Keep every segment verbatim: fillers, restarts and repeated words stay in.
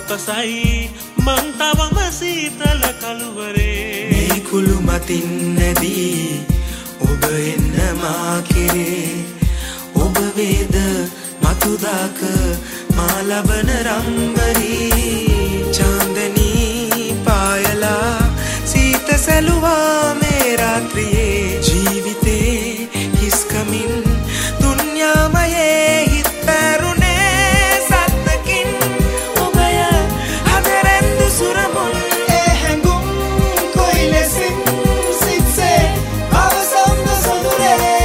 අවපසයි මං තවම සීතල කළුවරේ මේ කුළු මතින් නැදී ඔබ එන්න මා කෙරේ ඔබ වේද මතුදාක මා ලබන රම්බරී චාන්දනී පායලා සීත සැලුවා මේ රාත්‍රියේ ජීවිතේ හිස්කමින් දුන්යාමයේ හිත් පැරුණේ සත්තකින් ඔබය හදරැන්දු සුරමුන් ඒ හැඟුම් කොයි ලෙසින් සිත්සේ අවසන්ද සොඳුරේ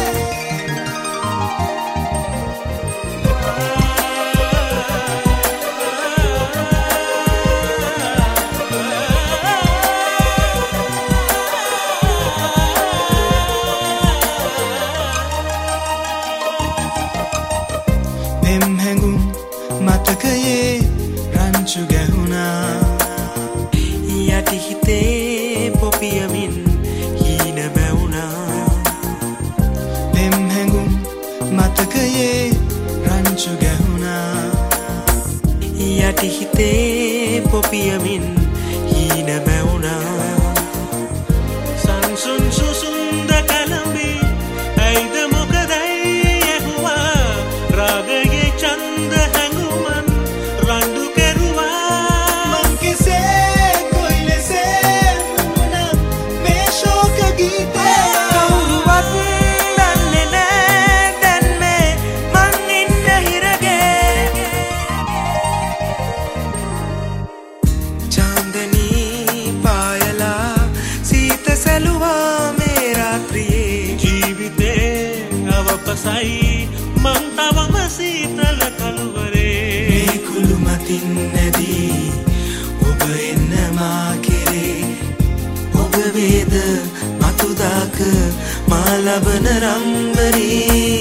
මතකයේ රංචු ගැහුණා යටි හිතේ පොපියමින් හීන බැවුණා පෙම් හැඟුම් මතකයේ රංචු ගැහුණා යටි හිතේ පොපියමින් හීන බැවුණා සංසුන් සුසුන්ද කලඹි ඇයිද මොකදයි ඇහුවා රාගයේ චන්ද අවපසයි මං තවම සීතල කළුවරේ මේ කුළු මතින් නැදී ඔබ එන්න මා කෙරේ ඔබ වේද මතුදාක මා ලබන රම්බරී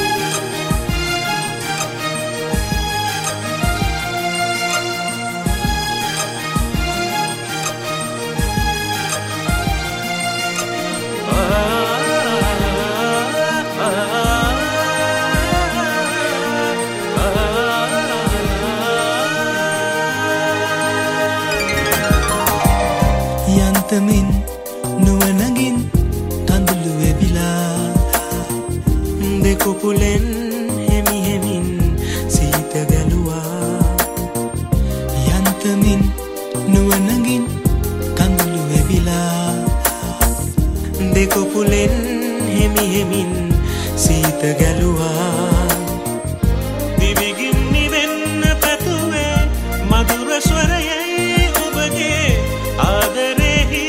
යන්තමින් නුවණගින් කඳුළු වෙවිලා දෙකොපුලෙන් හෙමි හෙමින් සීත ගැලුවා යන්තමින් නුවණගින් කඳුළු වෙවිලා දෙකොපුලෙන් හෙමි හෙමින් සීත ගැලුවා දිවිගින් නිවෙන්න පැතුවේ මధుර ස්වරයයි ඔබගේ ආදරේ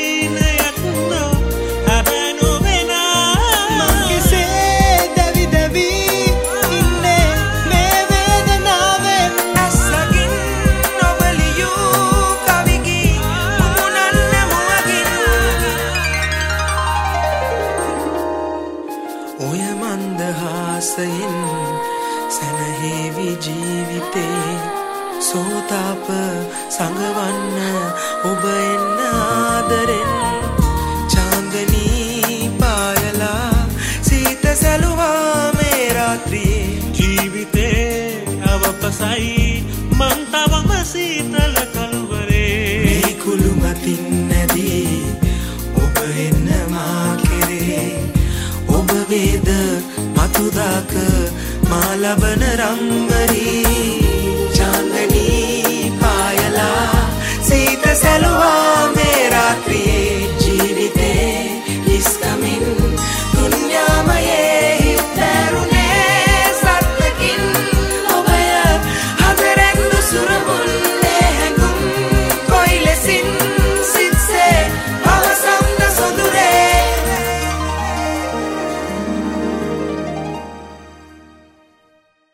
ඔය මන්දහාසයෙන් සැනහෙවි ජීවිතේ සෝතාප සඟවන්න ඔබ එන්න ආදරෙන් චාන්දනී පායලා සීත සැලුවා මේ රාත්‍රියේ ජීවිතේ අවපසයි මං තවම සීතල කළුවරේ මේ කුළු මතින් නැදී ඔබ එන්න මා කෙරේ ඔබ වේද මතුදාක මා ලබන රම්බරී චාන්දනී පායලා සීත සැලුවා